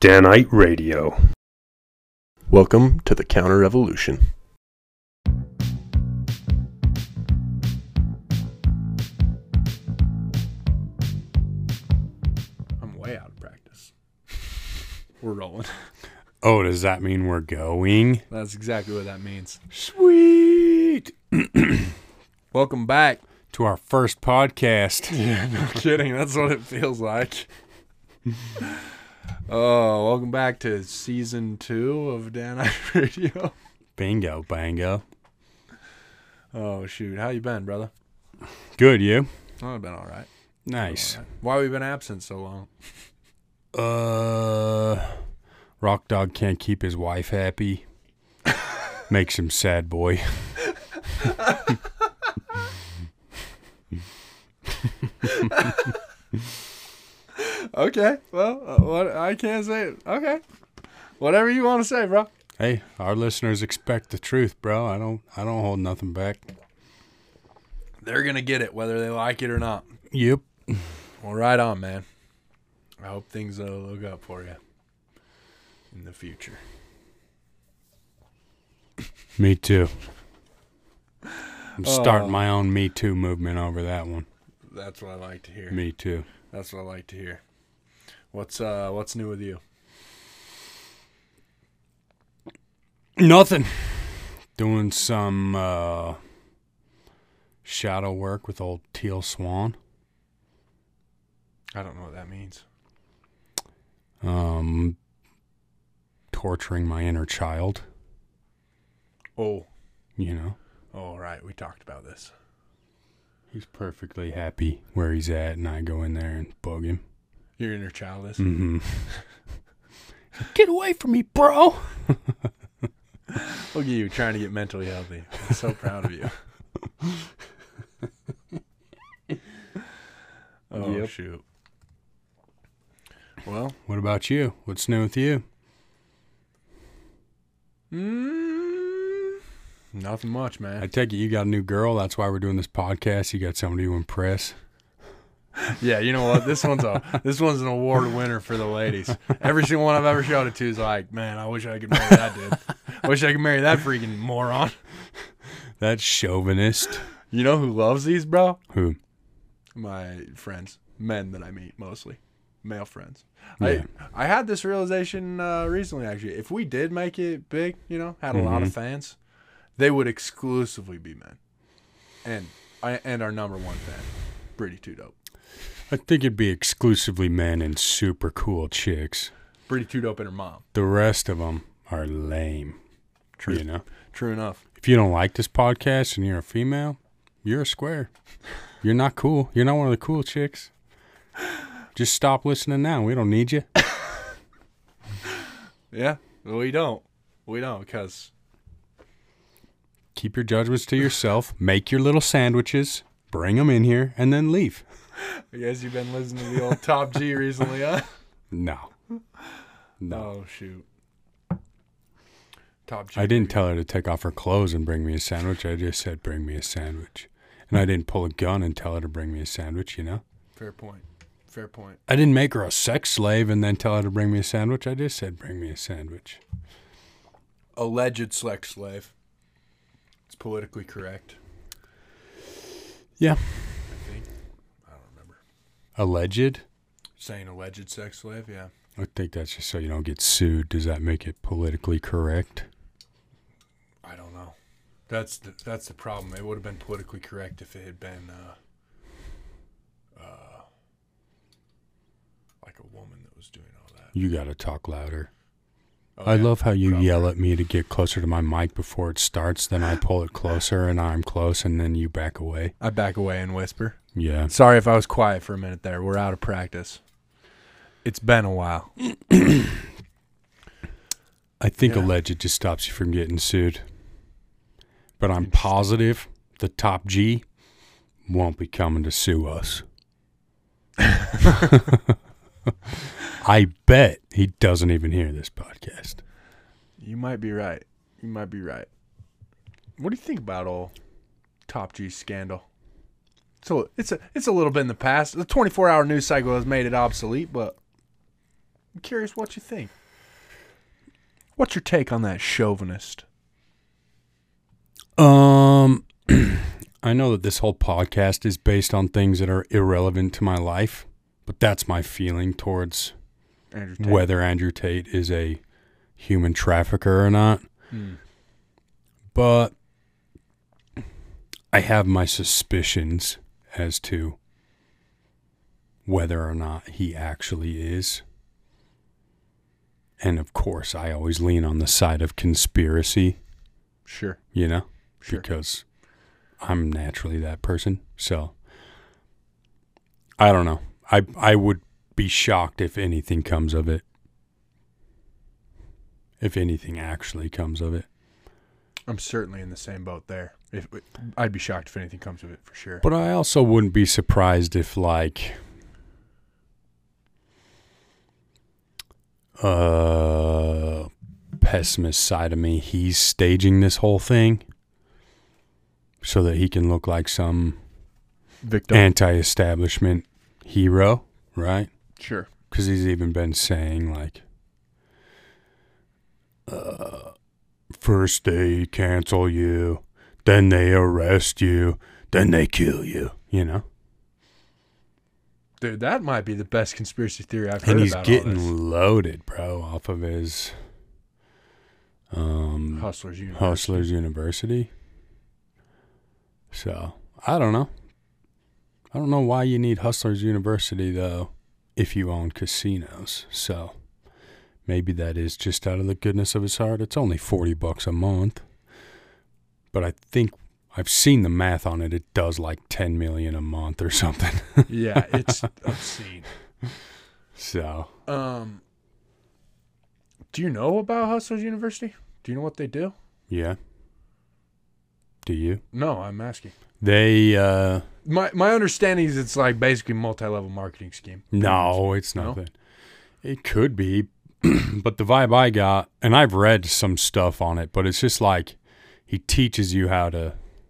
Danite Radio. Welcome to the Counter Revolution. I'm way out of practice. We're rolling. Oh, does that mean we're going? That's exactly what that means. Sweet. Welcome back To our first podcast. Yeah, no kidding. That's what it feels like. Oh, welcome back to season 2 of Danite Radio. Bingo, bango. Oh, shoot. How you been, brother? Good, you? Oh, I've been all right. Nice. Why have we been absent so long? Rock Dog can't keep his wife happy. Makes him sad, boy. Okay. Well, what I can't say it. Okay. Whatever you want to say, bro. Hey, our listeners expect the truth, bro. I don't hold nothing back. They're going to get it whether they like it or not. Yep. Well, right on, man. I hope things look up for you in the future. Me too. I'm starting my own Me Too movement over that one. That's what I like to hear. Me too. That's what I like to hear. What's new with you? Nothing. Doing some shadow work with old Teal Swan. I don't know what that means. Torturing my inner child. Oh. You know. Oh, right. We talked about this. He's perfectly happy where he's at, and I go in there and bug him. Your inner child is? Mm-hmm. Get away from me, bro! Look at you trying to get mentally healthy. I'm so proud of you. Oh, Yep. shoot. Well. What about you? What's new with you? Nothing much, man. I take it you got a new girl. That's why we're doing this podcast. You got somebody to impress. Yeah, you know what? This one's an award winner for the ladies. Every single one I've ever showed it to is like, man, I wish I could marry that dude. I wish I could marry that freaking moron. That chauvinist. You know who loves these, bro? Who? My friends. Men that I meet, mostly. Male friends. Yeah. I had this realization recently, actually. If we did make it big, had a lot of fans, they would exclusively be men. And our number one fan, Pretty Too Dope. I think it'd be exclusively men and super cool chicks. Pretty Too Dope and her mom. The rest of them are lame. True. You know? True enough. If you don't like this podcast and you're a female, you're a square. You're not cool. You're not one of the cool chicks. Just stop listening now. We don't need you. Yeah, we don't. We don't, because... Keep your judgments to yourself. Make your little sandwiches. Bring them in here, and then leave. I guess you've been listening to the old Top G recently, huh? No. Oh, shoot. Top G. I didn't tell her to take off her clothes and bring me a sandwich. I just said, bring me a sandwich. And I didn't pull a gun and tell her to bring me a sandwich, you know? Fair point. Fair point. I didn't make her a sex slave and then tell her to bring me a sandwich. I just said, bring me a sandwich. Alleged sex slave. It's politically correct. Yeah. I think. I don't remember. Alleged? Saying alleged sex slave, yeah. I think that's just so you don't get sued. Does that make it politically correct? I don't know. That's the problem. It would have been politically correct if it had been like a woman that was doing all that. You got to talk louder. Oh, I yeah? love how you Probably. yell at me to get closer to my mic before it starts. Then I pull it closer and I'm close and then you back away. I back away and whisper. Yeah. Sorry if I was quiet for a minute there. We're out of practice. It's been a while. I think Yeah. alleged just stops you from getting sued. But I'm positive the Top G won't be coming to sue us. I bet he doesn't even hear this podcast. You might be right. You might be right. What do you think about old Top G scandal? So it's a little bit in the past. The 24-hour news cycle has made it obsolete, but I'm curious what you think. What's your take on that chauvinist? I know that this whole podcast is based on things that are irrelevant to my life, but that's my feeling towards Andrew Tate. whether Andrew Tate is a human trafficker or not. But I have my suspicions as to whether or not he actually is. And of course, I always lean on the side of conspiracy, Sure. you know, Sure. because I'm naturally that person. So I don't know. I would be shocked if anything comes of it. If anything actually comes of it. I'm certainly in the same boat there. I'd be shocked if anything comes of it, for sure. But I also wouldn't be surprised if, like, pessimist side of me, he's staging this whole thing so that he can look like some Victim. anti-establishment hero, right? Sure. Because he's even been saying, like, first they cancel you, then they arrest you, then they kill you, you know? Dude, that might be the best conspiracy theory I've heard And he's about all this. getting loaded, bro, off of his Hustlers University. Hustlers University. So, I don't know. I don't know why you need Hustlers University, though, if you own casinos. So, maybe that is just out of the goodness of his heart. It's only $40 a month. But I think I've seen the math on it. It does like $10 million a month or something. Yeah, it's obscene. So, Do you know about Hustlers University? Do you know what they do? yeah. Do you? No, I'm asking. They, My understanding is it's like basically multi-level marketing scheme. no, it's No? nothing. It could be, but the vibe I got, and I've read some stuff on it, but it's just like he teaches you how to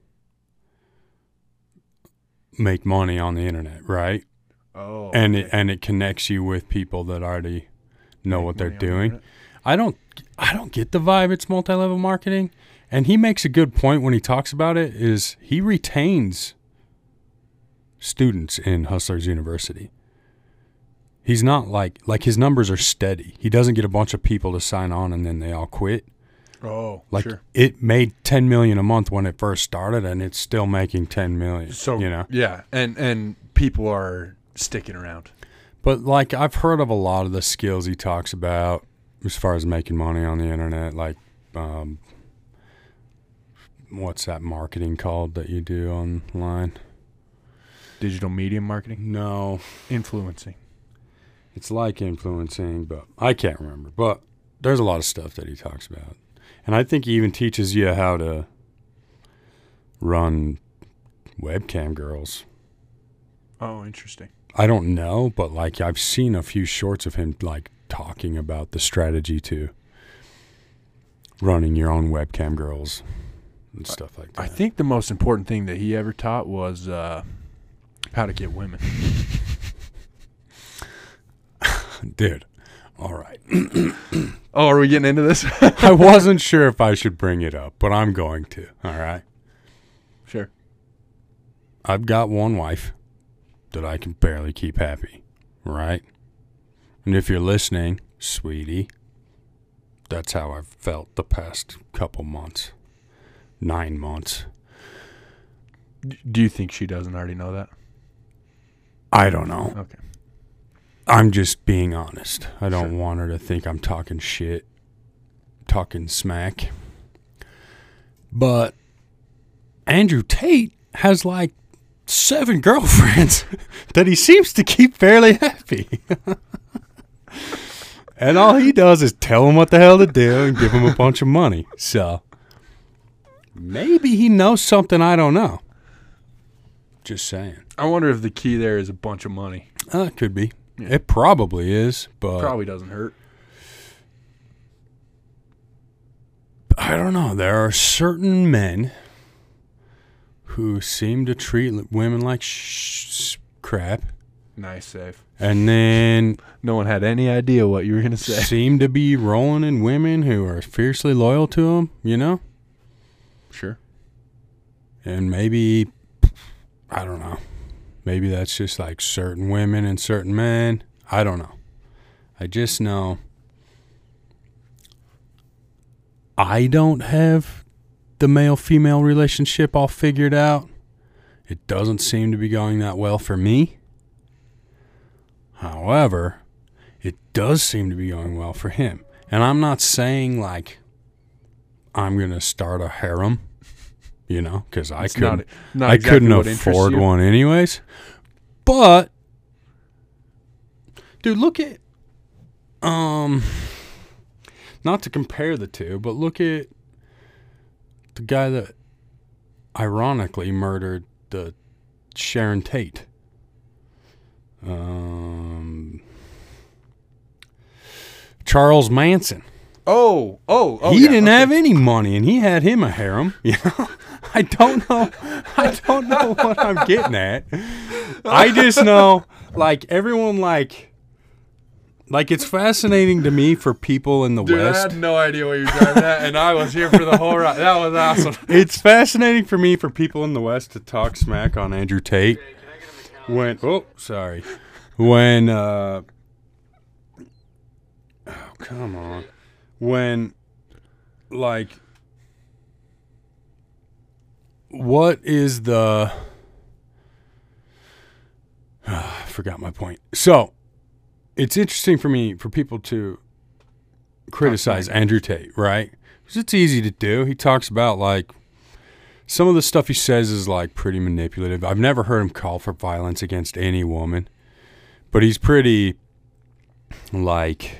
make money on the internet, right? Oh. And okay. it connects you with people that already know Make what they're money on the doing. internet. I don't get the vibe it's multi-level marketing. And he makes a good point when he talks about it, is he retains students in Hustlers University. He's not like his numbers are steady. He doesn't get a bunch of people to sign on and then they all quit. Oh, Like sure. it made $10 million a month when it first started, and it's still making $10 million. So, you know, yeah, and people are sticking around. but like I've heard of a lot of the skills he talks about as far as making money on the internet, like what's that marketing called that you do online? Digital media marketing? No, Influencing. it's like influencing, but I can't remember. But there's a lot of stuff that he talks about. And I think he even teaches you how to run webcam girls. Oh, interesting. I don't know, but like I've seen a few shorts of him like talking about the strategy to running your own webcam girls and stuff like that. I think the most important thing that he ever taught was how to get women. Dude, all right. Oh, are we getting into this? I wasn't sure if I should bring it up, but I'm going to. All right. Sure. I've got one wife that I can barely keep happy, right? And if you're listening, sweetie, that's how I've felt the past couple months, 9 months. Do you think she doesn't already know that? I don't know. Okay. I'm just being honest. I don't Sure. want her to think I'm talking shit, talking smack. But Andrew Tate has like 7 girlfriends that he seems to keep fairly happy. And all he does is tell them what the hell to do and give them a bunch of money. So maybe he knows something I don't know. Just saying. I wonder if the key there is a bunch of money. It could be. Yeah. It probably is, but Probably doesn't hurt. I don't know. There are certain men who seem to treat women like crap. Nice save. And then No one had any idea what you were gonna say. seem to be rolling in women who are fiercely loyal to him, you know? Sure. And maybe, I don't know. Maybe that's just like certain women and certain men. I don't know. I just know I don't have the male-female relationship all figured out. It doesn't seem to be going that well for me. However, it does seem to be going well for him. And I'm not saying like I'm going to start a harem, you know, because I couldn't, not I exactly couldn't what interests afford you. one anyways. But, dude, look at, not to compare the two, but look at the guy that ironically murdered the Sharon Tate. Charles Manson. Oh, He yeah, didn't okay. have any money, and he had him a harem. You know, I don't know what I'm getting at. I just know, like everyone, like it's fascinating to me for people in the Dude, I West. had no idea what you were driving at, and I was here for the whole ride. That was awesome. It's fascinating for me for people in the West to talk smack on Andrew Tate. When come on. When, like, what is the... I forgot my point. So, it's interesting for me, for people to criticize Andrew Tate, right? Because it's easy to do. He talks about, like, some of the stuff he says is, like, pretty manipulative. I've never heard him call for violence against any woman. But he's pretty, like...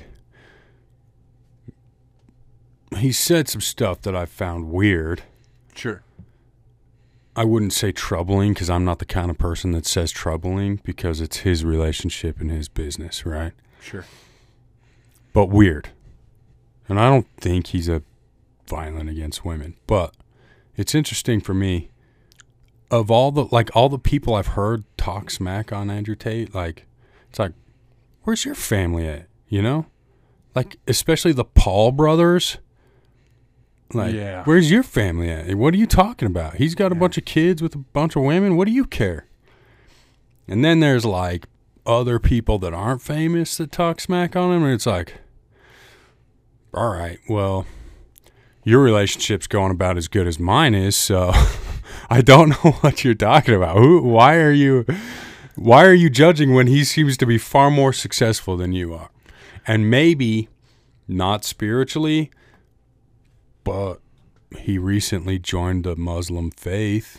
He said some stuff that I found weird. Sure. I wouldn't say troubling because I'm not the kind of person that says troubling because it's his relationship and his business, right? Sure. But weird. And I don't think he's a violent against women. But it's interesting for me. Of all the people I've heard talk smack on Andrew Tate, like, it's like, where's your family at? You know? Like, especially the Paul brothers. Like, Yeah. where's your family at? What are you talking about? He's got a bunch of kids with a bunch of women. What do you care? And then there's, like, other people that aren't famous that talk smack on him. And it's like, all right, well, your relationship's going about as good as mine is. So I don't know what you're talking about. Why are you judging when he seems to be far more successful than you are? And maybe not spiritually, but he recently joined the Muslim faith,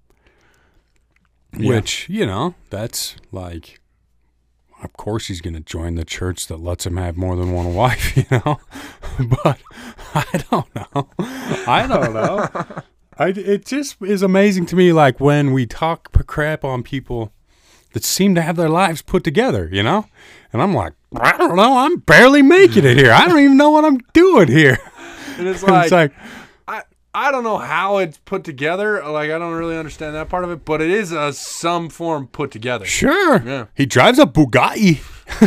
which, you know, that's like, of course he's going to join the church that lets him have more than one wife, you know? But I don't know. It just is amazing to me, like, when we talk crap on people that seem to have their lives put together, you know? And I'm like, I don't know, I'm barely making it here. I don't even know what I'm doing here. And it's It's like, like, I don't know how it's put together. Like, I don't really understand that part of it, but it is some form put together. sure. Yeah. He drives a Bugatti.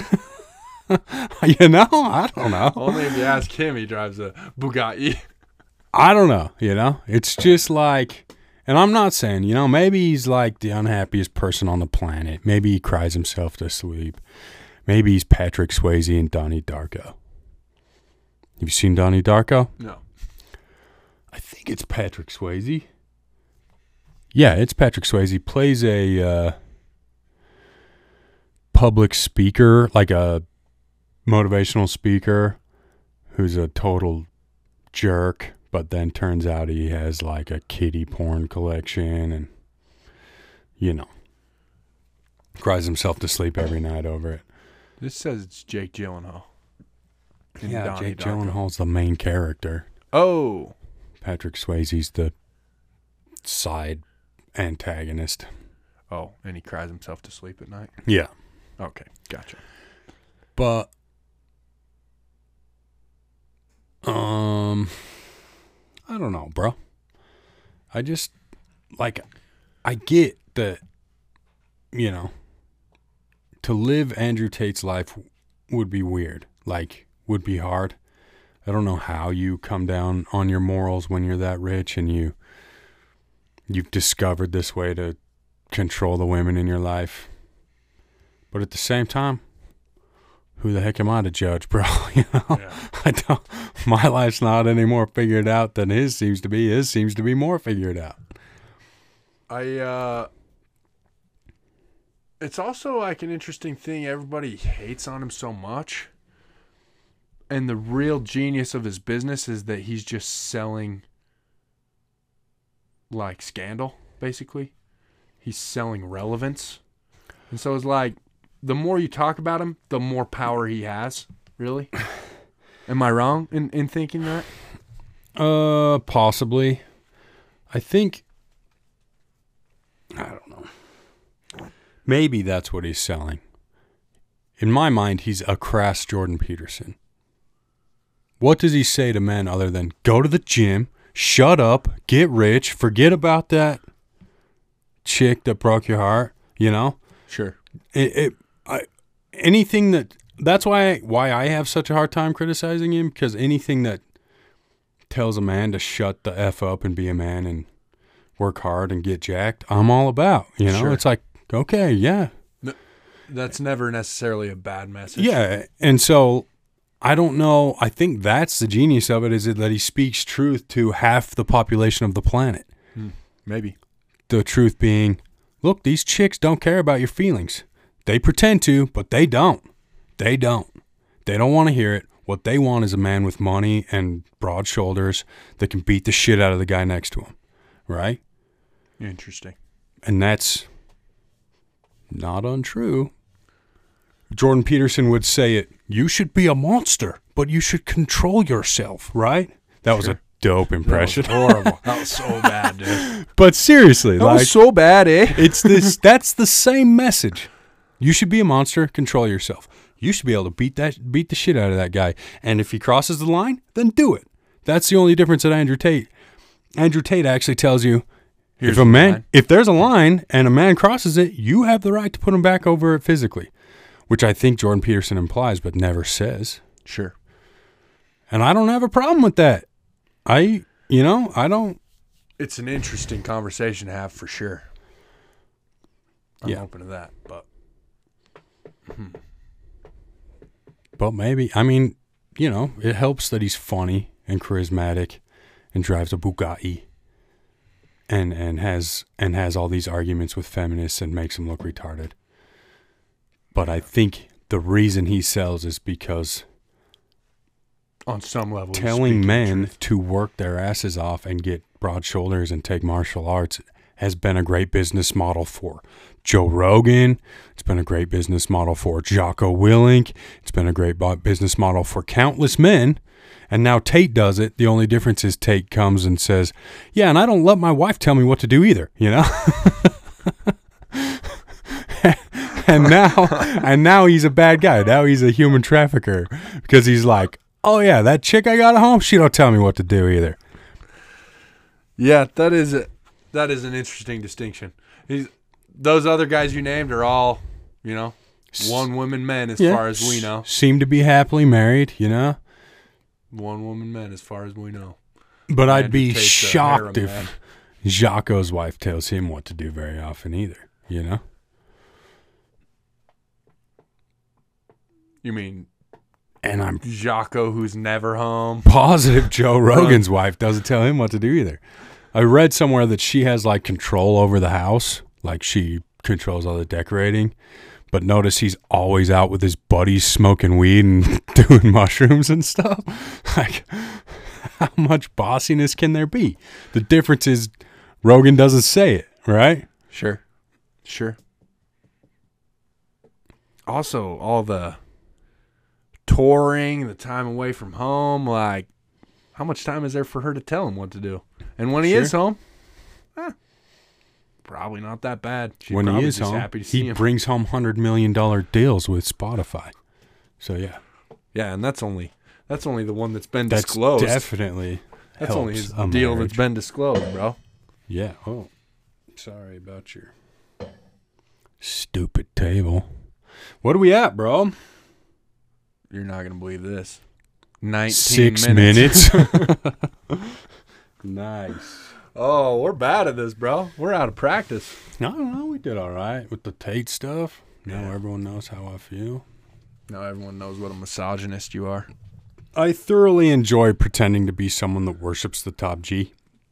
You know? I don't know. Only if you ask him, he drives a Bugatti. I don't know, you know? It's just like, and I'm not saying, you know, maybe he's like the unhappiest person on the planet. Maybe he cries himself to sleep. Maybe he's Patrick Swayze and Donnie Darko. Have you seen Donnie Darko? No. I think it's Patrick Swayze. Yeah, it's Patrick Swayze. He plays a public speaker, like a motivational speaker who's a total jerk, but then turns out he has like a kiddie porn collection and, you know, cries himself to sleep every night over it. This says it's Jake Gyllenhaal. in Yeah, Donnie Jake Darko. Gyllenhaal's the main character. Oh, Patrick Swayze's the side antagonist. oh, and he cries himself to sleep at night. Yeah. Okay, gotcha. But I don't know, bro. I just like I get that, you know, to live Andrew Tate's life would be weird. Like, would be hard. I don't know how you come down on your morals when you're that rich and you've discovered this way to control the women in your life. But at the same time, who the heck am I to judge, bro? You know, yeah. My life's not any more figured out than his seems to be. His seems to be more figured out. It's also like an interesting thing. Everybody hates on him so much. And the real genius of his business is that he's just selling like scandal, basically. He's selling relevance. And so it's like, the more you talk about him, the more power he has, really. Am I wrong in thinking that? Possibly. I don't know. Maybe that's what he's selling. In my mind, he's a crass Jordan Peterson. What does he say to men other than go to the gym, shut up, get rich, forget about that chick that broke your heart, you know? Sure. That's why I have such a hard time criticizing him, because anything that tells a man to shut the F up and be a man and work hard and get jacked, I'm all about, you know? Sure. It's like, okay, yeah. That's never necessarily a bad message. Yeah, and so I don't know. I think that's the genius of it, is that he speaks truth to half the population of the planet. Maybe. The truth being, look, these chicks don't care about your feelings. They pretend to, but they don't. They don't. They don't want to hear it. What they want is a man with money and broad shoulders that can beat the shit out of the guy next to him. Right? Interesting. And that's not untrue. Jordan Peterson would say it, you should be a monster, but you should control yourself, right? That was a dope impression. That was horrible. That was so bad, dude. But seriously, that was so bad, eh? That's the same message. You should be a monster, control yourself. You should be able to beat the shit out of that guy. And if he crosses the line, then do it. That's the only difference at Andrew Tate. Andrew Tate actually tells you, if there's a line and a man crosses it, you have the right to put him back over it physically, which I think Jordan Peterson implies but never says. Sure. And I don't have a problem with that. I don't. It's an interesting conversation to have for sure. I'm open to that, but. But maybe, I mean, you know, it helps that he's funny and charismatic and drives a Bugatti and has all these arguments with feminists and makes them look retarded. But I think the reason he sells is because on some level, telling men to work their asses off and get broad shoulders and take martial arts has been a great business model for Joe Rogan. It's been a great business model for Jocko Willink. It's been a great business model for countless men. And now Tate does it. The only difference is Tate comes and says, yeah, and I don't let my wife tell me what to do either, you know? and now he's a bad guy. Now he's a human trafficker because he's like, oh yeah, that chick I got at home, she don't tell me what to do either. Yeah, that is an interesting distinction. Those other guys you named are all, you know, one-woman men as far as we know. Seem to be happily married, you know? One-woman men as far as we know. But I'd be shocked if Jocko's wife tells him what to do very often either, you know? You mean... And I'm Jocko, who's never home. Positive Joe Rogan's wife doesn't tell him what to do either. I read somewhere that she has like control over the house, like she controls all the decorating. But notice he's always out with his buddies smoking weed and doing mushrooms and stuff. Like, how much bossiness can there be? The difference is Rogan doesn't say it, right? Sure. Also, all the touring, the time away from home, like, how much time is there for her to tell him what to do? And when he is home, probably not that bad. She's when he is just home, happy to see he him. brings home $100 million deals with Spotify. So yeah, and that's only the one that's been disclosed. Definitely, that's only his deal that's been disclosed, bro. Yeah. Oh, sorry about your stupid table. What are we at, bro? You're not going to believe this. 19 6 minutes. Nice. Oh, we're bad at this, bro. We're out of practice. I don't know. We did all right with the Tate stuff. Now Yeah. everyone knows how I feel. Now everyone knows what a misogynist you are. I thoroughly enjoy pretending to be someone that worships the top G.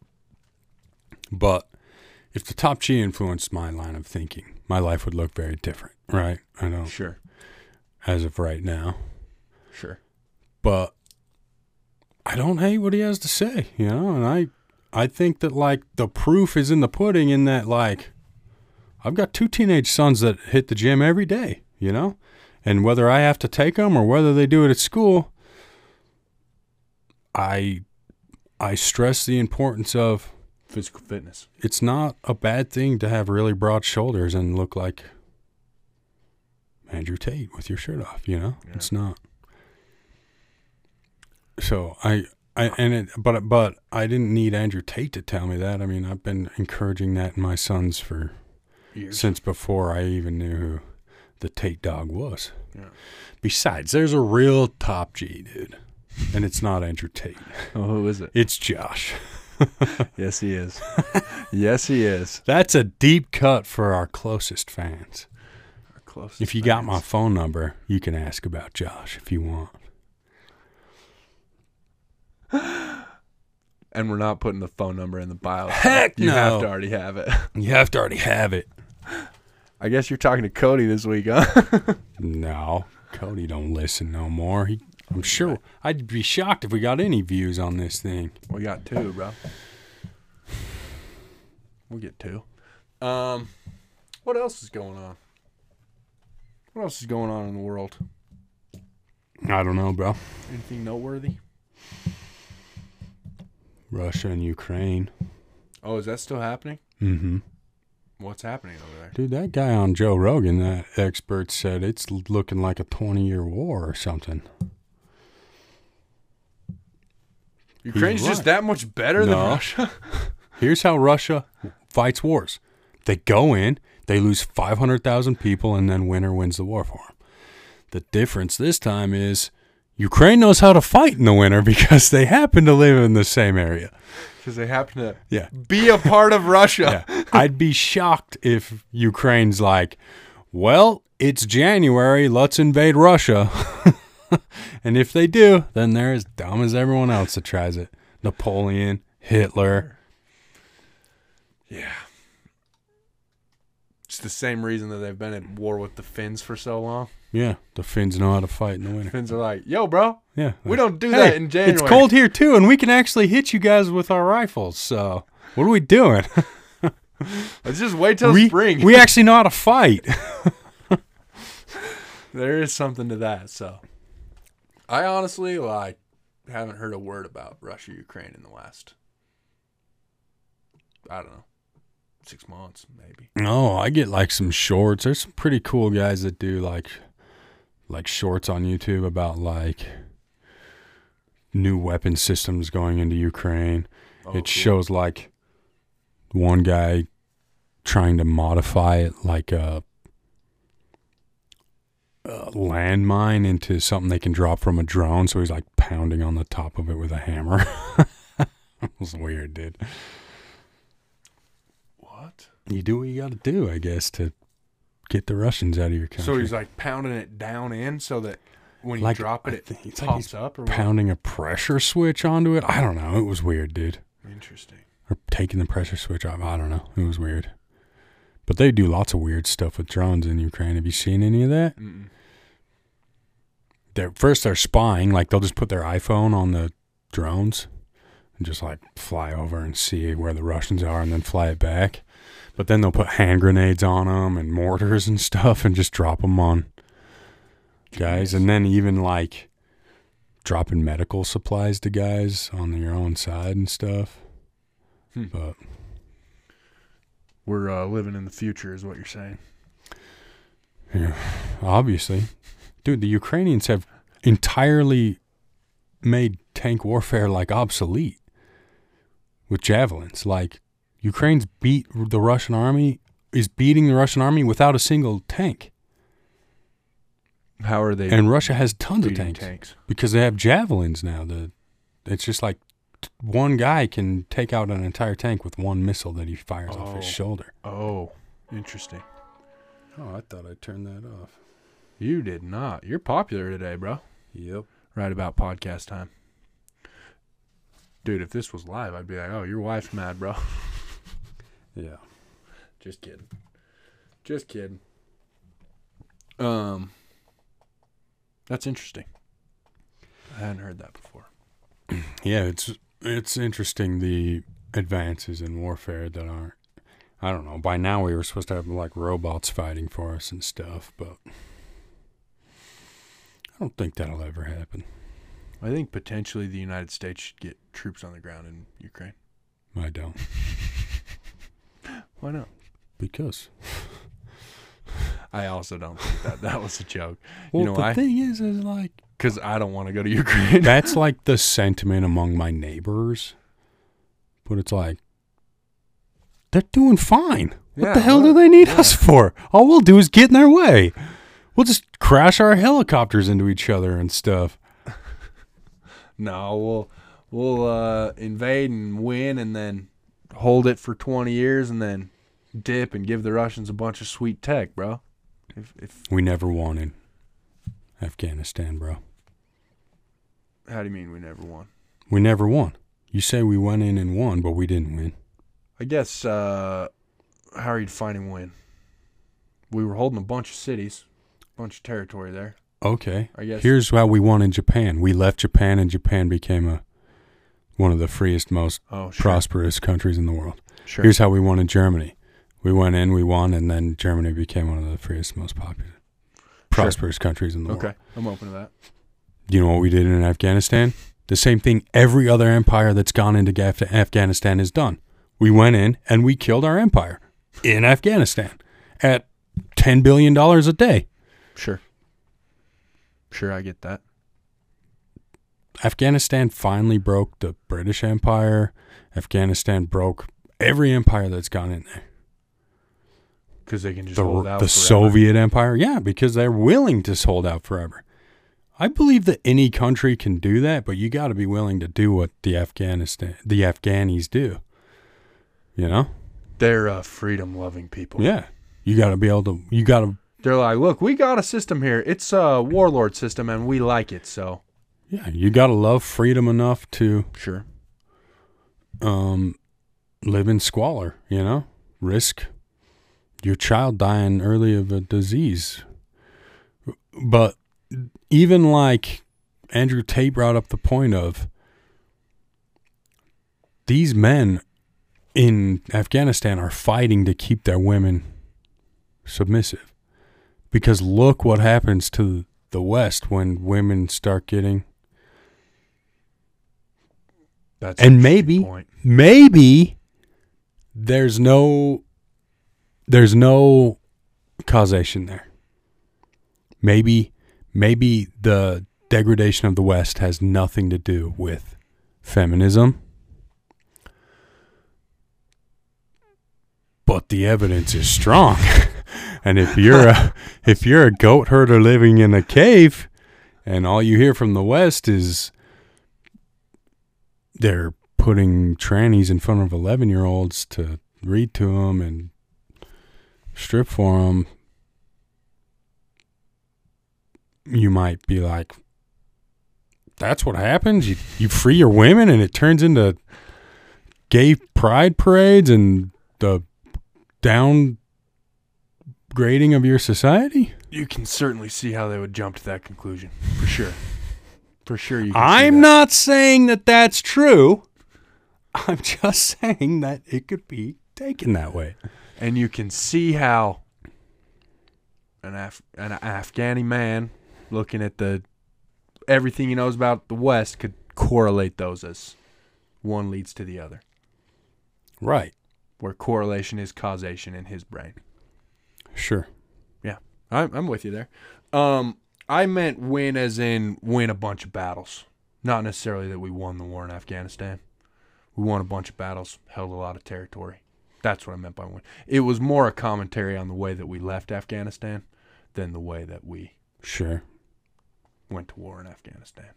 But if the top G influenced my line of thinking, my life would look very different, right? I don't, Sure. as of right now. Sure. But I don't hate what he has to say, you know? And I think that, like, the proof is in the pudding in that, like, I've got 2 teenage sons that hit the gym every day, you know? And whether I have to take them or whether they do it at school, I stress the importance of Physical fitness. it's not a bad thing to have really broad shoulders and look like Andrew Tate with your shirt off, you know? Yeah. It's not. So but I didn't need Andrew Tate to tell me that. I mean, I've been encouraging that in my sons for Years. since before I even knew who the Tate dog was. Yeah. Besides, there's a real top G, dude. And it's not Andrew Tate. Oh, who is it? It's Josh. Yes, he is. Yes, he is. That's a deep cut for our closest fans. Our closest If you got my fans. phone number, you can ask about Josh if you want. And we're not putting the phone number in the bio. Heck You no. have to already have it. You have to already have it. I guess you're talking to Cody this week, huh? No, Cody don't listen no more. I'm sure I'd be shocked if we got any views on this thing. We got 2, bro. We'll get 2. What else is going on? What else is going on in the world? I don't know, bro. Anything noteworthy? Russia and Ukraine. Oh, is that still happening? Mm-hmm. What's happening over there? Dude, that guy on Joe Rogan, that expert said it's looking like a 20-year war or something. Ukraine's He's just right. that much better than No. Russia? Here's how Russia fights wars. They go in, they lose 500,000 people, and then winner wins the war for them. The difference this time is Ukraine knows how to fight in the winter because they happen to live in the same area. Because they happen to Yeah. be a part of Russia. Yeah. I'd be shocked if Ukraine's like, well, it's January, let's invade Russia. And if they do, then they're as dumb as everyone else that tries it. Napoleon, Hitler. Yeah. It's the same reason that they've been at war with the Finns for so long. Yeah, the Finns know how to fight in the winter. Finns are like, yo, bro, Yeah. we don't do Hey, that in January. It's cold here too, and we can actually hit you guys with our rifles. So what are we doing? Let's just wait till spring. We actually know how to fight. There is something to that. So I honestly haven't heard a word about Russia, Ukraine in the last, I don't know, 6 months maybe. No, I get like some shorts. There's some pretty cool guys that do like shorts on YouTube about like new weapon systems going into Ukraine. Oh, It cool. shows like one guy trying to modify it like a landmine into something they can drop from a drone. So he's like pounding on the top of it with a hammer. It was weird, dude. What? You do what you got to do, I guess, to get the Russians out of your country. So he's like pounding it down in so that when you Like, drop I it, think it it's like pops he's up or what? pounding a pressure switch onto it. I don't know. It was weird, dude. Interesting. Or taking the pressure switch off. I don't know. It was weird. But they do lots of weird stuff with drones in Ukraine. Have you seen any of that? Mm-mm. They're spying. Like, they'll just put their iPhone on the drones and just, like, fly over and see where the Russians are and then fly it back. But then they'll put hand grenades on them and mortars and stuff and just drop them on guys. And then even, like, dropping medical supplies to guys on your own side and stuff. But We're living in the future is what you're saying. yeah, obviously. Dude, the Ukrainians have entirely made tank warfare, like, obsolete with javelins. Like, Ukraine's is beating the Russian army without a single tank. How are they? And Russia has tons of beating tanks because they have javelins now. It's just like one guy can take out an entire tank with one missile that he fires off his shoulder. Oh, interesting. Oh, I thought I turned that off. You did not. You're popular today, bro. Yep. Right about podcast time. Dude, if this was live, I'd be like, oh, your wife's mad, bro. Yeah. Just kidding. Just kidding. That's interesting. I hadn't heard that before. Yeah, it's interesting, the advances in warfare that aren't, I don't know, by now we were supposed to have like robots fighting for us and stuff, but I don't think that'll ever happen. I think potentially the United States should get troops on the ground in Ukraine. I don't. Why not? Because. I also don't think that was a joke. Well, you know the why? thing is like... Because I don't want to go to Ukraine. That's like the sentiment among my neighbors. But it's like, they're doing fine. What the hell do they need us for? All we'll do is get in their way. We'll just crash our helicopters into each other and stuff. No, we'll invade and win and then hold it for 20 years and then dip and give the Russians a bunch of sweet tech, bro. If we never won in Afghanistan, bro. How do you mean we never won? We never won. You say we went in and won, but we didn't win. I guess, how are you defining win? We were holding a bunch of cities, a bunch of territory there. Okay. I guess. Here's how we won in Japan. We left Japan, and Japan became one of the freest, most prosperous countries in the world. Sure. Here's how we won in Germany. We went in, we won, and then Germany became one of the freest, most prosperous countries in the world. Okay, I'm open to that. You know what we did in Afghanistan? The same thing every other empire that's gone into Afghanistan has done. We went in, and we killed our empire in Afghanistan at $10 billion a day. Sure. Sure, I get that. Afghanistan finally broke the British Empire. Afghanistan broke every empire that's gone in there. Because they can just hold out the forever. Soviet Empire? Yeah, because they're willing to hold out forever. I believe that any country can do that, but you got to be willing to do what the Afghanis do. You know? They're freedom-loving people. Yeah. You got to be able to... They're like, look, we got a system here. It's a warlord system, and we like it, so... Yeah, you got to love freedom enough to... Sure. Live in squalor, you know? Risk your child dying early of a disease. But even like Andrew Tate brought up the point of these men in Afghanistan are fighting to keep their women submissive. Because look what happens to the West when women start getting... That's and maybe there's no causation there. Maybe the degradation of the West has nothing to do with feminism. But the evidence is strong. And if you're a goat herder living in a cave and all you hear from the West is they're putting trannies in front of 11-year-olds to read to them and strip for them, you might be like, that's what happens? You free your women and it turns into gay pride parades and the downgrading of your society? You can certainly see how they would jump to that conclusion. For sure. For sure you can I'm not saying that that's true. I'm just saying that it could be taken that way. And you can see how an Afghani man looking at everything he knows about the West could correlate those as one leads to the other. Right. Where correlation is causation in his brain. Sure. Yeah. I'm with you there. I meant win as in win a bunch of battles. Not necessarily that we won the war in Afghanistan. We won a bunch of battles, held a lot of territory. That's what I meant by win. It was more a commentary on the way that we left Afghanistan than the way that we Sure. went to war in Afghanistan.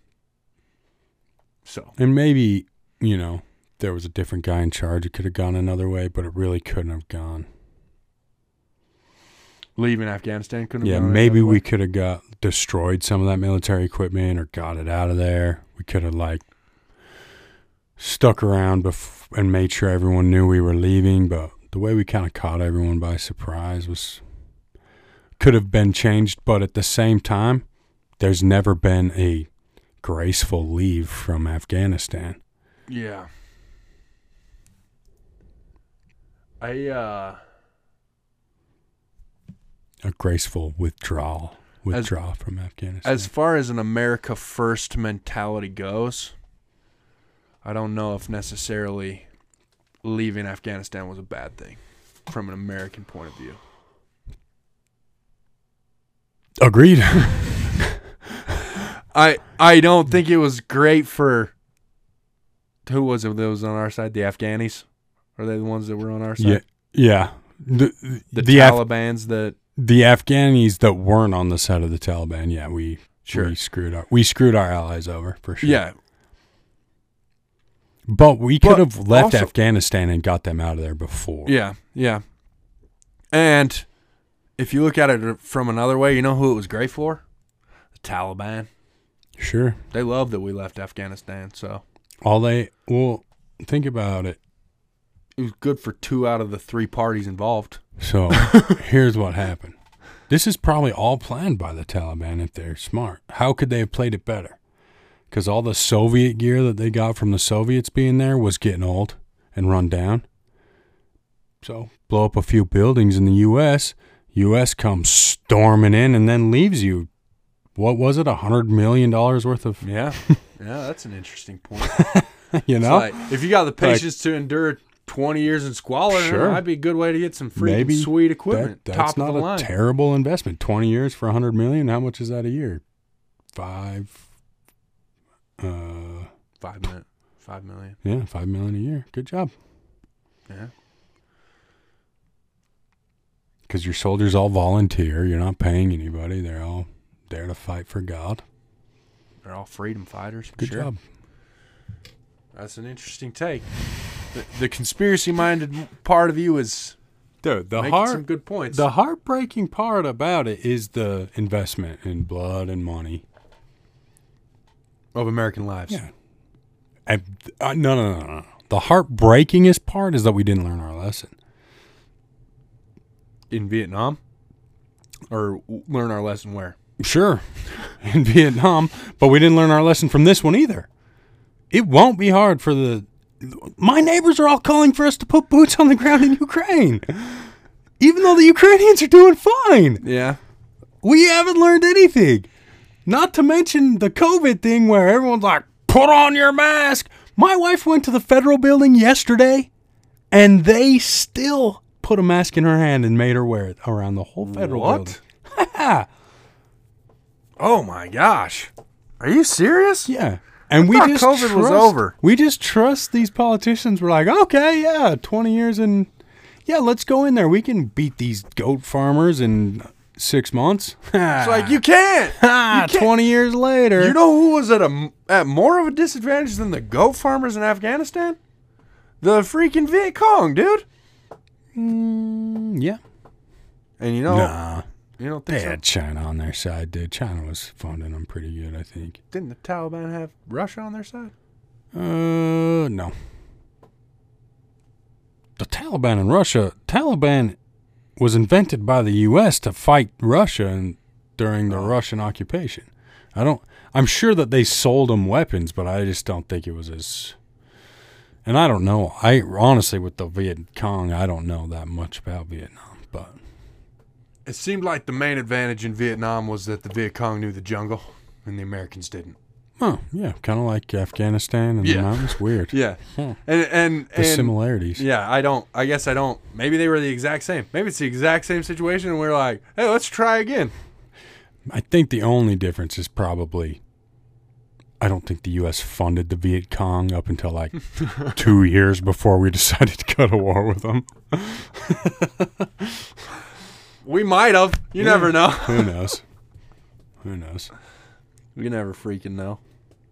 So And maybe, there was a different guy in charge. It could have gone another way, but it really couldn't have gone. leaving Afghanistan couldn't have Yeah, gone maybe another way. we could have destroyed some of that military equipment or got it out of there. We could have, stuck around and made sure everyone knew we were leaving, but the way we kind of caught everyone by surprise could have been changed, but at the same time, there's never been a graceful leave from Afghanistan. Yeah. A graceful withdrawal from Afghanistan. As far as an America First mentality goes, I don't know if necessarily leaving Afghanistan was a bad thing from an American point of view. Agreed. I don't think it was great for who was it that was on our side? The Afghanis? Are they the ones that were on our side? Yeah. The Talibans that the Afghanis that weren't on the side of the Taliban, yeah, we screwed our allies over for sure. Yeah. But we could have left also- Afghanistan and got them out of there before. Yeah, yeah. And if you look at it from another way, you know who it was great for? The Taliban. Sure. They love that we left Afghanistan, so Think about it. it was good for 2 out of the 3 parties involved. So here's what happened. This is probably all planned by the Taliban if they're smart. How could they have played it better? Because all the Soviet gear that they got from the Soviets being there was getting old and run down. So blow up a few buildings in the U.S. U.S. comes storming in and then leaves you, what was it, $100 million worth of... Yeah. Yeah, that's an interesting point. You know? It's like, if you got the patience to endure 20 years in squalor, Sure. it might be a good way to get some freaking Maybe sweet equipment. That's top not of the a line. terrible investment. 20 years for $100 million. How much is that a year? 5 million. Yeah, $5 million a year. Good job. Yeah. Because your soldiers all volunteer. You're not paying anybody. They're all there to fight for God. They're all freedom fighters. Good Sure. job. That's an interesting take. The conspiracy-minded part of you is Dude, making some good points. the heartbreaking part about it is the investment in blood and money. of American lives. Yeah. No. The heartbreakingest part is that we didn't learn our lesson. In Vietnam? Or learn our lesson where? Sure, in Vietnam, but we didn't learn our lesson from this one either. It won't be hard for my neighbors are all calling for us to put boots on the ground in Ukraine. Even though the Ukrainians are doing fine. Yeah. We haven't learned anything. Not to mention the COVID thing where everyone's like, put on your mask. My wife went to the federal building yesterday, and they still put a mask in her hand and made her wear it around the whole federal building. What? Oh my gosh. Are you serious? Yeah. And we thought just COVID was over. We just trust these politicians. We're like, okay, yeah, 20 years and yeah, let's go in there. We can beat these goat farmers in 6 months. It's like, you can't. You can't. 20 years later. You know who was at more of a disadvantage than the goat farmers in Afghanistan? The freaking Viet Cong, dude. Yeah. And you know, Nah. you don't They think so? had China on their side, dude. China was funding them pretty good, I think. Didn't the Taliban have Russia on their side? No. The Taliban and Russia. Taliban was invented by the U.S. to fight Russia during the Russian occupation. I'm sure that they sold them weapons, but I just don't think it was as... And I don't know. I honestly, with the Viet Cong, I don't know that much about Vietnam, but... It seemed like the main advantage in Vietnam was that the Viet Cong knew the jungle and the Americans didn't. Oh, yeah, kind of like Afghanistan and the mountains. Weird. Yeah. Huh. And The similarities. Yeah, I guess I don't. Maybe they were the exact same. Maybe it's the exact same situation and we're like, hey, let's try again. I think the only difference is probably... I don't think the U.S. funded the Viet Cong up until like 2 years before we decided to go to war with them. We might have. You never know. Who knows? Who knows? We never freaking know.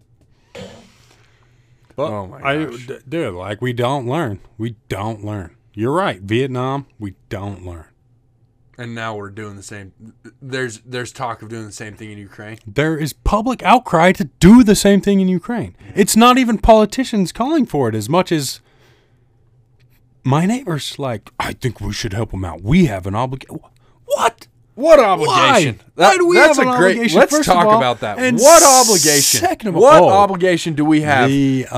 But Oh my gosh. dude, like we don't learn. We don't learn. You're right. Vietnam, we don't learn. And now we're doing the same. There's talk of doing the same thing in Ukraine. There is public outcry to do the same thing in Ukraine. It's not even politicians calling for it as much as my neighbors. Like, I think we should help them out. We have an obligation. What? What obligation? Why do we that's have an a great. obligation? Let's First of talk all, about that. and What obligation? second of all- what oh. obligation do we have?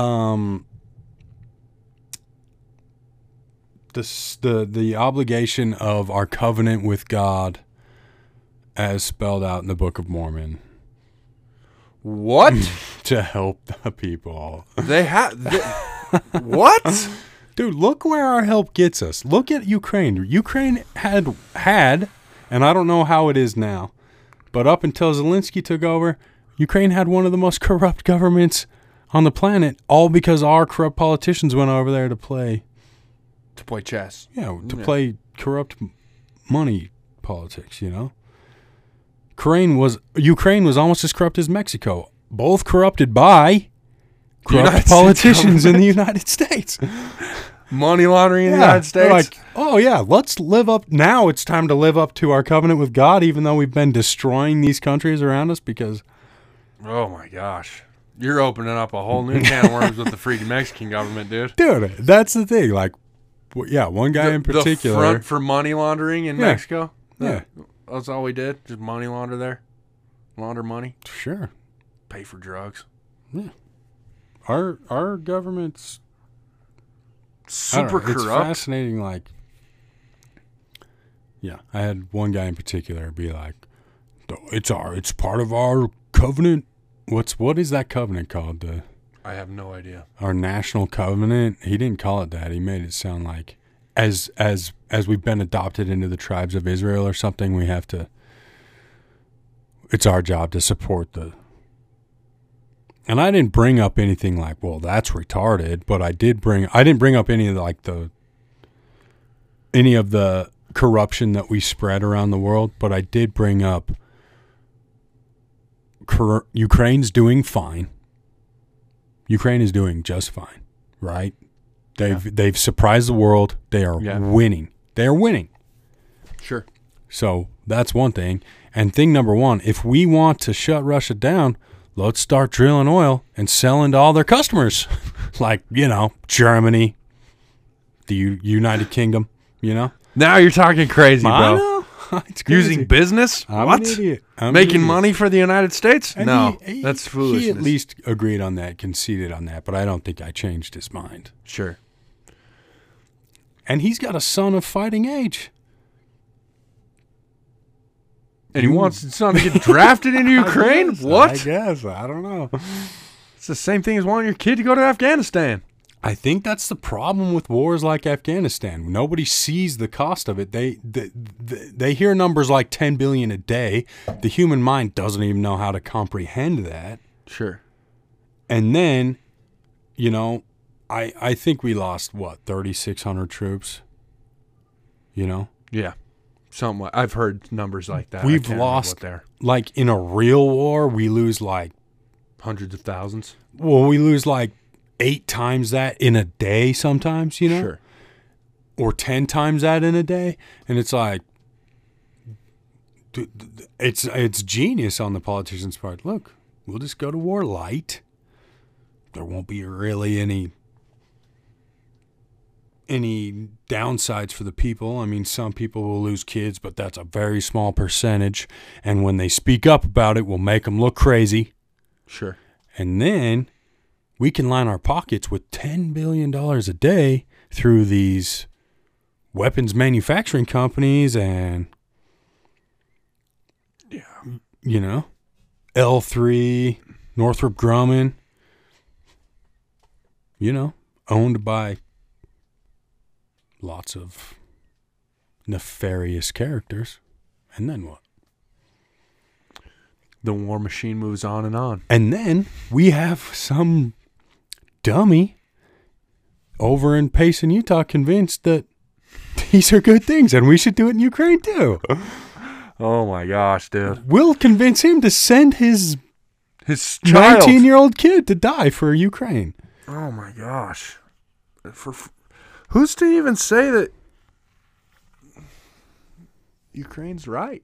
The obligation of our covenant with God as spelled out in the Book of Mormon What? to help the people. They have. What? Dude, look where our help gets us. Look at Ukraine. Ukraine had, and I don't know how it is now, but up until Zelensky took over, Ukraine had one of the most corrupt governments on the planet, all because our corrupt politicians went over there to play chess. play corrupt money politics, you know? Ukraine was almost as corrupt as Mexico, both corrupted by corrupt United politicians States in the United States. Money laundering in the United they're States. like, oh yeah, let's live up. Now it's time to live up to our covenant with God, even though we've been destroying these countries around us because Oh my gosh. You're opening up a whole new can of worms with the freaking Mexican government, dude. dude, that's the thing. Like, one guy in particular. The front for money laundering in Mexico? Yeah. That's all we did? Just money launder there? Launder money? Sure. Pay for drugs? Our government's Super It's corrupt. fascinating. Like, I had one guy in particular be like, "It's part of our covenant." What is that covenant called? I have no idea. Our national covenant. He didn't call it that. He made it sound like as we've been adopted into the tribes of Israel or something. We have to. It's our job to support the. And I didn't bring up anything like, well, that's retarded, but I didn't bring up any of the corruption that we spread around the world, but I did bring up Ukraine's doing fine. Ukraine is doing just fine, right? They've surprised the world. They are winning. They are winning. Sure. So that's one thing. And thing number one, if we want to shut Russia down, let's start drilling oil and selling to all their customers. Like, Germany, the United Kingdom, Now you're talking crazy, bro. I know. It's crazy. Using business? I'm What? an idiot. Making money for the United States? And No. he- That's foolishness. He at least agreed on that, conceded on that, but I don't think I changed his mind. Sure. And he's got a son of fighting age. And he wants his son to get drafted into Ukraine? What? I guess. I don't know. It's the same thing as wanting your kid to go to Afghanistan. I think that's the problem with wars like Afghanistan. Nobody sees the cost of it. They hear numbers like 10 billion a day. The human mind doesn't even know how to comprehend that. Sure. And then, I think we lost 3,600 troops. Yeah. Something like, I've heard numbers like that. We've I can't remember lost, what they're. like in a real war, we lose like Hundreds of thousands. we lose like 8 times that in a day sometimes, Sure. or 10 times that in a day. And it's like, it's genius on the politician's part. Look, we'll just go to war light. There won't be really any downsides for the people. I mean, some people will lose kids, but that's a very small percentage. And when they speak up about it, we'll make them look crazy. Sure. And then we can line our pockets with $10 billion a day through these weapons manufacturing companies and, L3, Northrop Grumman, owned by lots of nefarious characters. And then what? The war machine moves on and on. And then we have some dummy over in Payson, Utah, convinced that these are good things and we should do it in Ukraine too. Oh my gosh, dude. Will convince him to send his Child. 19-year-old kid to die for Ukraine. Oh my gosh. Who's to even say that Ukraine's right?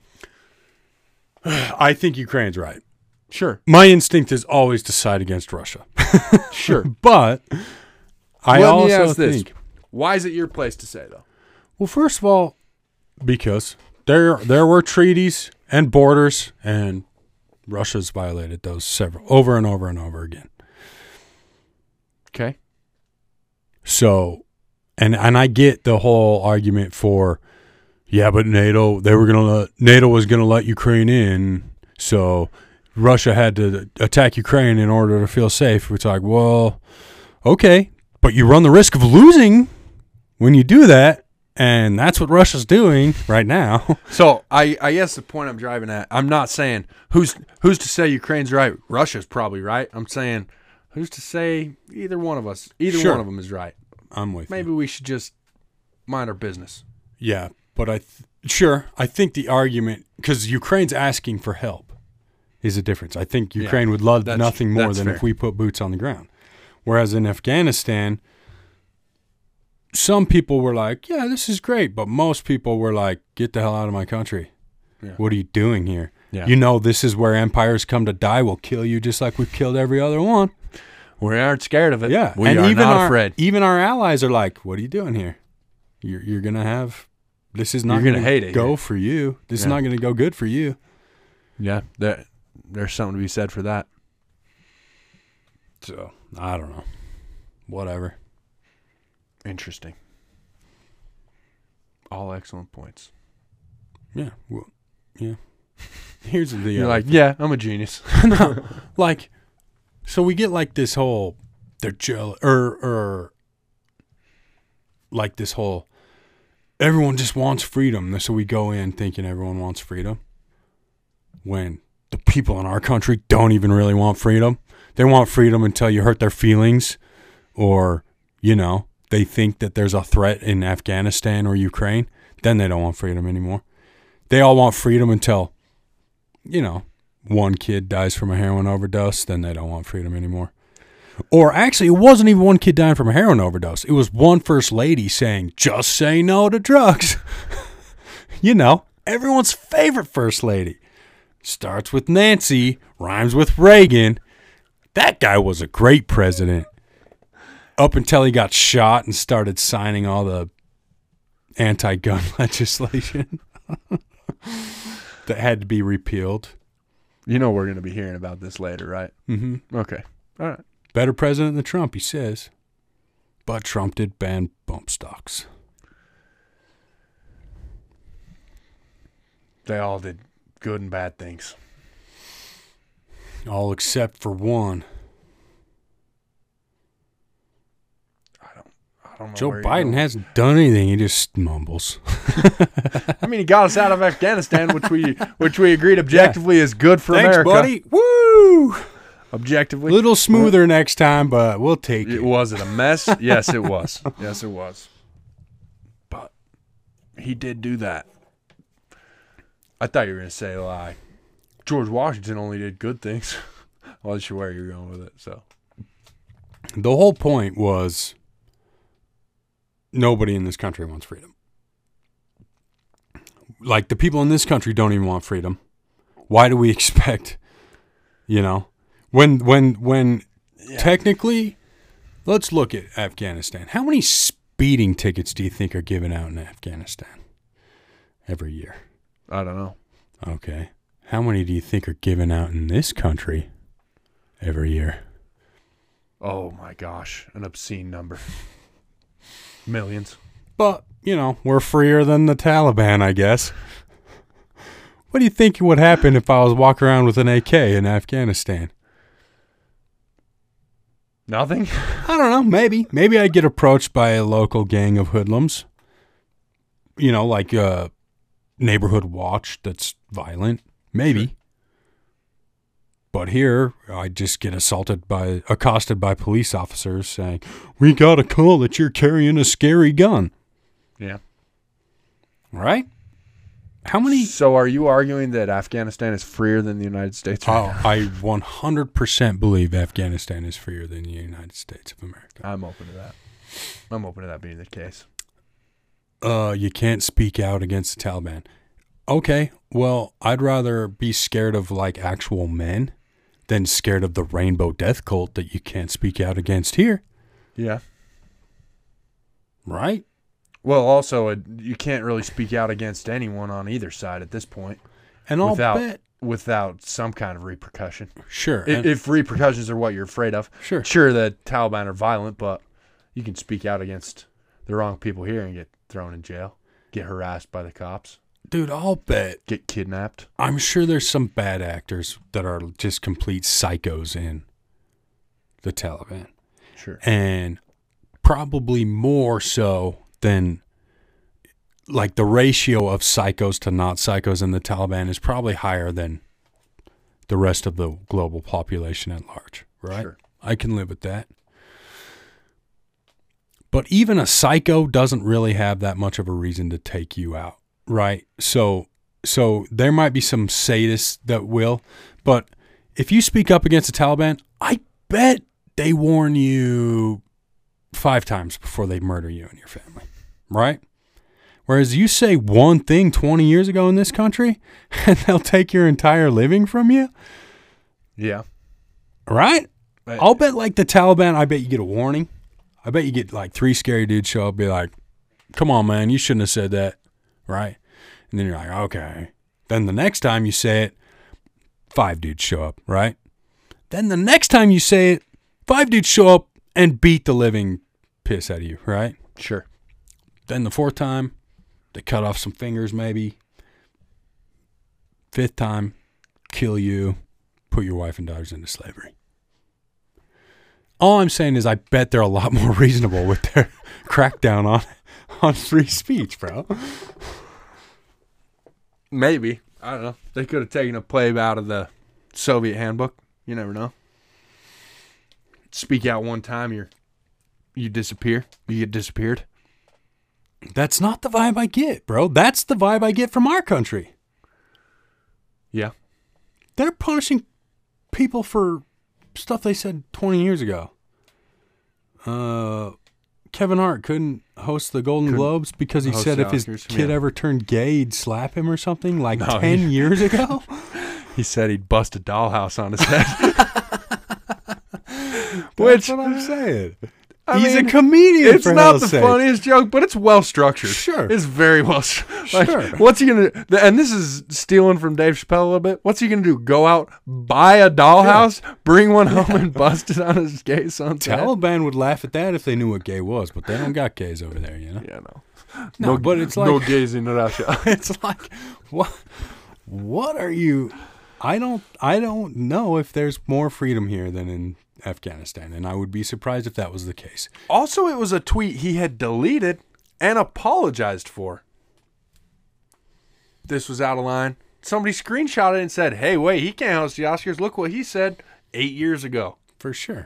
I think Ukraine's right. Sure. My instinct is always to side against Russia. Sure. But I Let me also ask this. think, Why is it your place to say, though? well, first of all, because there were treaties and borders, and Russia's violated those over and over and over again. Okay. So, and I get the whole argument for, yeah, but NATO was gonna let Ukraine in, so Russia had to attack Ukraine in order to feel safe. It's like, well, okay, but you run the risk of losing when you do that, and that's what Russia's doing right now. So I guess the point I'm driving at, I'm not saying who's to say Ukraine's right. Russia's probably right. I'm saying who's to say either one of us, Sure. one of them is right. I'm with Maybe you. we should just mind our business. Yeah, but I think the argument, because Ukraine's asking for help, is a difference. I think Ukraine would love nothing more than fair. if we put boots on the ground. Whereas in Afghanistan, some people were like, yeah, this is great. But most people were like, get the hell out of my country. Yeah. What are you doing here? Yeah. You know, this is where empires come to die. We'll kill you just like we've killed every other one. We aren't scared of it. Yeah. We and are even not afraid. Even our allies are like, what are you doing here? You're going to have, this is not You're going gonna to hate it go here. for you. This is Yeah. not going to go good for you. Yeah, there's something to be said for that. So, I don't know. Whatever. Interesting. All excellent points. Yeah. Well, yeah. Here's the You're like, yeah, I'm a genius. no, like, so we get like this whole, they're jealous, or like this whole, everyone just wants freedom. So we go in thinking everyone wants freedom, when the people in our country don't even really want freedom. They want freedom until you hurt their feelings, or, you know, they think that there's a threat in Afghanistan or Ukraine. Then they don't want freedom anymore. They all want freedom until, you know, one kid dies from a heroin overdose. Then they don't want freedom anymore. Or actually, it wasn't even one kid dying from a heroin overdose. It was one first lady saying, just say no to drugs. You know, everyone's favorite first lady. Starts with Nancy, rhymes with Reagan. That guy was a great president. Up until he got shot and started signing all the anti-gun legislation that had to be repealed. You know we're going to be hearing about this later, right? Mm-hmm. Okay. All right. Better president than Trump, he says. But Trump did ban bump stocks. They all did good and bad things. All except for one. I don't know Joe where you're Biden going. hasn't done anything. He just mumbles. I mean, he got us out of Afghanistan, which we agreed objectively is good for Thanks, America. buddy. Woo! Objectively. Little smoother next time, but we'll take it. Was it a mess? Yes, it was. Yes, it was. But he did do that. I thought you were going to say, like, George Washington only did good things. I wasn't sure where you were going with it. So The whole point was nobody in this country wants freedom. Like, the people in this country don't even want freedom. Why do we expect, you know, when technically, let's look at Afghanistan. How many speeding tickets do you think are given out in Afghanistan every year? I don't know. Okay. How many do you think are given out in this country every year? Oh my gosh, an obscene number. Millions. But, you know, we're freer than the Taliban, I guess. What do you think would happen if I was walking around with an AK in Afghanistan? Nothing? I don't know. Maybe. Maybe I'd get approached by a local gang of hoodlums. You know, like a neighborhood watch that's violent. Maybe. Sure. But here, I just get accosted by police officers saying, "We got a call that you're carrying a scary gun." Yeah. Right? How many? So are you arguing that Afghanistan is freer than the United States? Oh, I 100% believe Afghanistan is freer than the United States of America. I'm open to that. I'm open to that being the case. You can't speak out against the Taliban. Okay, well, I'd rather be scared of like actual men than scared of the rainbow death cult that you can't speak out against here. Yeah. Right? Well, also, you can't really speak out against anyone on either side at this point. And I'll bet. Without some kind of repercussion. Sure. If repercussions are what you're afraid of. Sure. Sure, the Taliban are violent, but you can speak out against the wrong people here and get thrown in jail, get harassed by the cops. Dude, I'll bet. Get kidnapped. I'm sure there's some bad actors that are just complete psychos in the Taliban. Sure. And probably more so than, like, the ratio of psychos to not psychos in the Taliban is probably higher than the rest of the global population at large, right? Sure. I can live with that. But even a psycho doesn't really have that much of a reason to take you out, right? So there might be some sadists that will, but if you speak up against the Taliban, I bet they warn you 5 times before they murder you and your family, right? Whereas you say one thing 20 years ago in this country, and they'll take your entire living from you. Yeah. Right? I'll bet like the Taliban, I bet you get a warning. I bet you get like 3 scary dudes show up, be like, come on, man, you shouldn't have said that. Right? And then you're like, okay. Then the next time you say it, 5 dudes show up, right? Then the next time you say it, 5 dudes show up and beat the living piss out of you, right? Sure. Then the 4th time, they cut off some fingers maybe. 5th time, kill you, put your wife and daughters into slavery. All I'm saying is I bet they're a lot more reasonable with their crackdown on free speech, bro. Maybe. I don't know. They could have taken a play out of the Soviet handbook. You never know. Speak out one time, you disappear. You get disappeared. That's not the vibe I get, bro. That's the vibe I get from our country. Yeah. They're punishing people for stuff they said 20 years ago. Kevin Hart couldn't host the Golden Globes because he said if his kid ever turned gay, he'd slap him or something 10 years ago. He said he'd bust a dollhouse on his head. That's what I'm saying. He's a comedian. It's not the funniest joke, but it's well structured. Sure. It's very well structured. Sure. What's he going to do? And this is stealing from Dave Chappelle a little bit. What's he going to do? Go out, buy a dollhouse, bring one home, and bust it on his gay son's head? Taliban would laugh at that if they knew what gay was, but they don't got gays over there, you know? Yeah, no. No, but it's like... No gays in Russia. It's like, what are you... I don't know if there's more freedom here than in Afghanistan, and I would be surprised if that was the case. Also, it was a tweet he had deleted and apologized for. This was out of line. Somebody screenshotted it and said, hey, wait, he can't host the Oscars. Look what he said 8 years ago. For sure.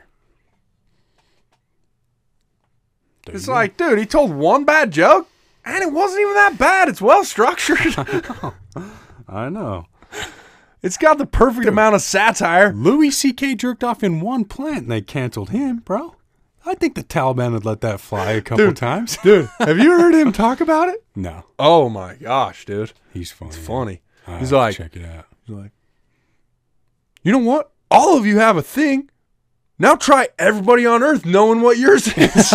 It's like, dude, he told one bad joke, and it wasn't even that bad. It's well structured. I know. It's got the perfect amount of satire. Louis C.K. jerked off in one plant, and they canceled him, bro. I think the Taliban would let that fly a couple times. Dude, have you heard him talk about it? No. Oh, my gosh, dude. He's funny. It's funny. He's like, check it out. He's like, you know what? All of you have a thing. Now try everybody on Earth knowing what yours is.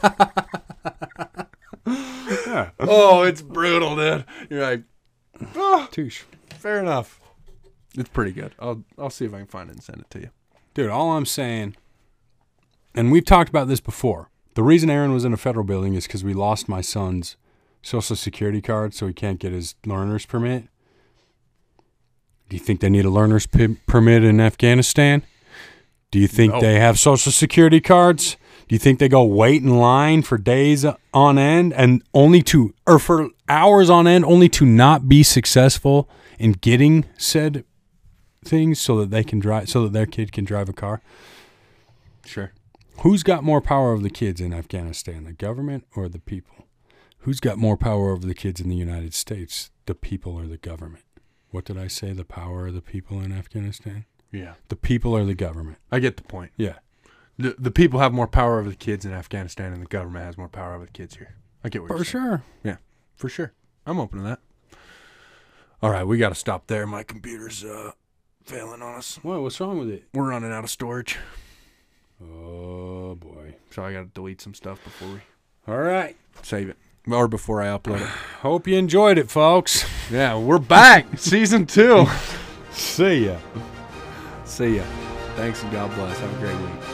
Yeah. Oh, it's brutal, dude. You're like, oh, Touche. fair enough. It's pretty good. I'll see if I can find it and send it to you. Dude, all I'm saying, and we've talked about this before, the reason Aaron was in a federal building is because we lost my son's Social Security card, so he can't get his learner's permit. Do you think they need a learner's permit in Afghanistan? Do you think they have Social Security cards? Do you think they go wait in line for days on end and for hours on end only to not be successful in getting said things so that they can drive, so that their kid can drive a car? Sure. Who's got more power over the kids in Afghanistan, the government or the people? Who's got more power over the kids in the United States, the people or the government? What did I say? The power of the people in Afghanistan? Yeah. The people or the government? I get the point. Yeah. The people have more power over the kids in Afghanistan, and the government has more power over the kids here. I get what you're saying. sure. Yeah, for sure. I'm open to that. All right, we got to stop there. My computer's failing on us. What? What's wrong with it? We're running out of storage, Oh, boy. so I got to delete some stuff before we All right. save it. Or before I upload it. Hope you enjoyed it, folks. Yeah, we're back. Season 2. See ya. See ya. Thanks and God bless. Have a great week.